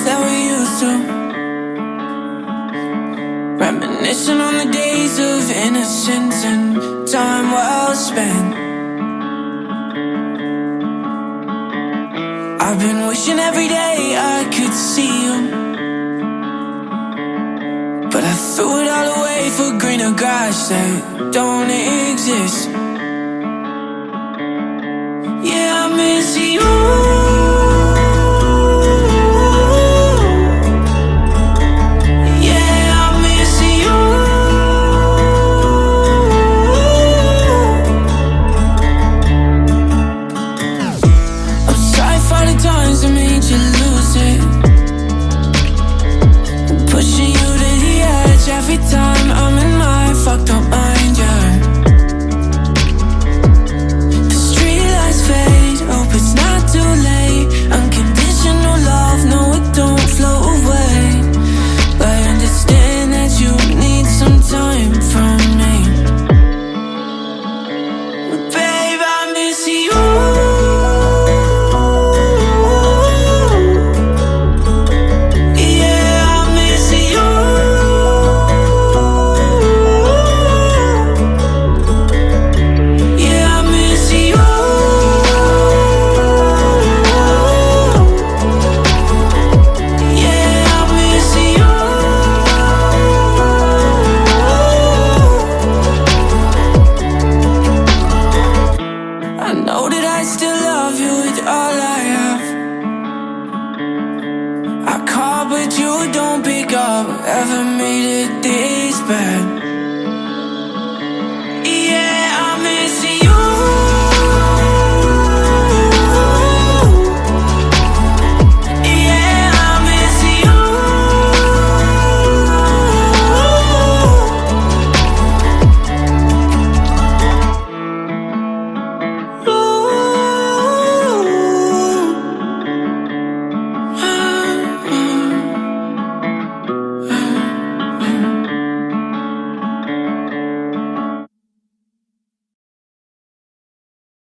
that we used to. Reminiscing on the days of innocence and time well spent. I've been wishing every day I could see you, but I threw it all away for greener grass that don't exist. Yeah, I miss you.